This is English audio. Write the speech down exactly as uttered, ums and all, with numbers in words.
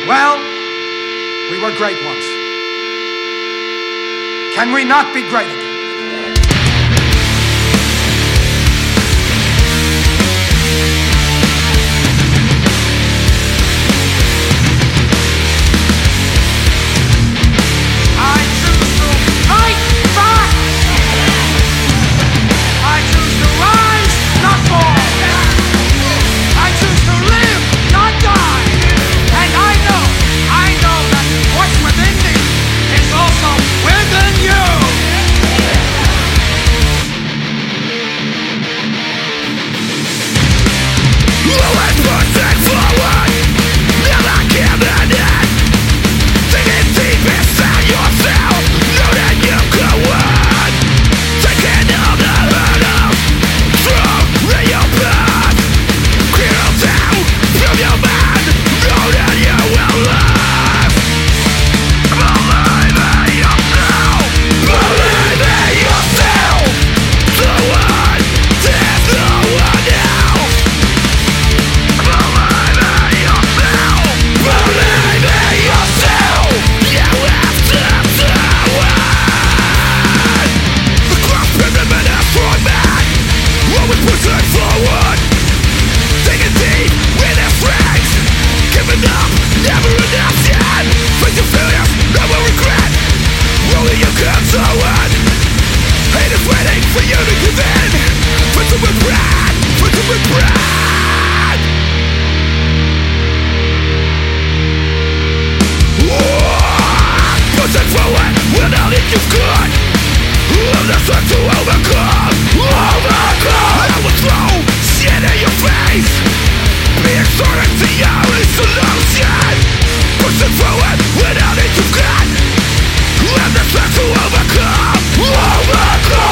Well, we were great once. Can we not be great again? You've got all the strength to overcome, overcome. I will throw shit in your face. Being certain the only solution. Pushing forward with all that you've got. All the strength to overcome, overcome.